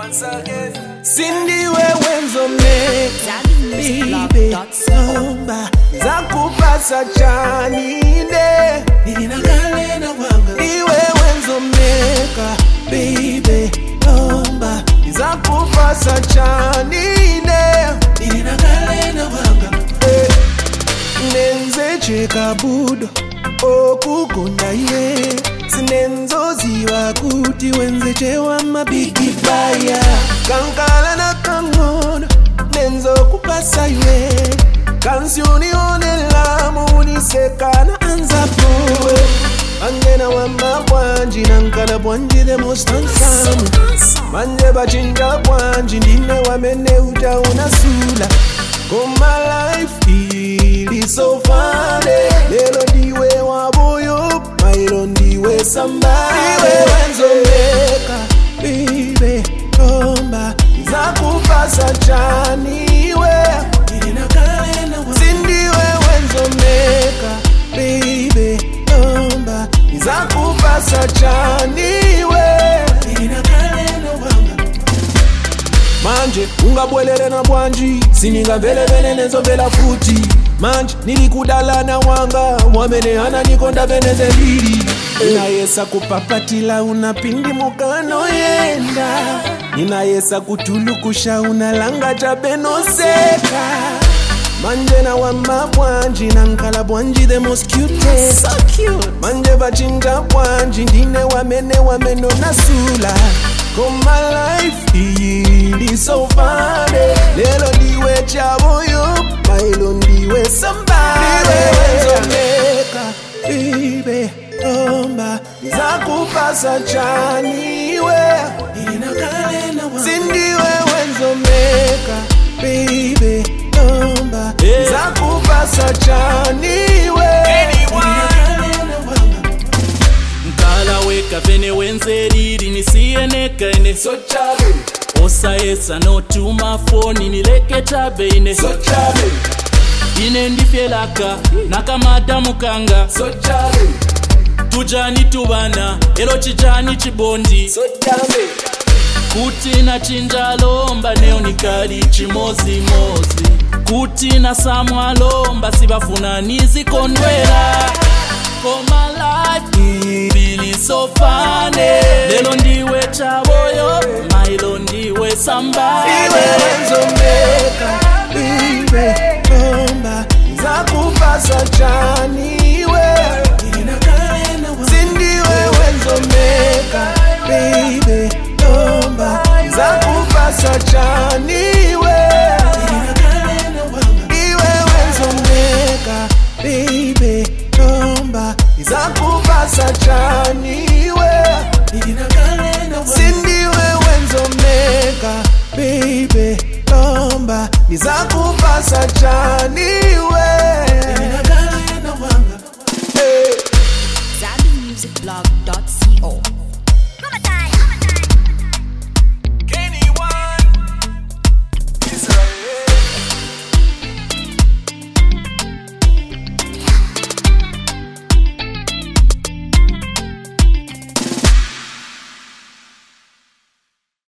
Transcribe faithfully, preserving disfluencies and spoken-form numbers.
once again. Cindy wenzo meka baby somba zakupasa chanine ninakale na wanga iwe wenzo meka baby somba zakupasa chanine ninakale na wanga eh. Nenze cheka budo okugona ye sinenzo ziwa kuti wenze chewa mabigi fire kankala na kangono nenzo kupasa ywe kansioni onela muni sekana anza powe angena wamba bwanji nankala bwanji the most handsome manje bachinja bwanji ndine wamene uja unasula Koma life ili so funny lelo ndiwe waboyo mailo ndiwe somebody iwe wenzo meka baby komba zakupasa chaniwe sindiwe wenzo meka baby komba zakupasa chaniwe manje ungabwelele na bwanji sininga vele vele nenzo vela futi manje nilikudala na wanga mwamene hana nikonda veneze lili inayesa kupapatila unapindi mukano yenda inayesa kutulukusha unalanga jabeno seka manje na wamba bwanji nankala bwanji the most cutest so cute manje bachinja bwanji ndine wamene wameno nasula Koma life ili so funny lelo ndiwe chaboyo mailo ndiwe somebody iwe wenzo meka baby omba zakupasa chaniwe sindiwe wenzo meka baby omba zakupasa chaniwe Nkala weka vene wenze liri nisiye nekene so chabe Osa esa no tuma phone nileke chabe ine so chabe Ine ndifyelaka nakamata mukanga so chabe Tujani tubana elo chichani chibondi so chabe Kuti na chinja lomba neo nikali chimozi mozi Kuti na samwa lomba sibafuna nizi konwela Koma life Bili so funny lelo ndiwe chaboyo mailo ndiwe somebody iwe wenzo meka baby komba zakupasa chaniwe sindiwe wenzo meka baby komba zakupasa chaniwe iwe wenzo meka baby komba zakupasa chaniwe sindiwe wenzo meka baby komba zakupasa chaniwe Zambi music blog dot co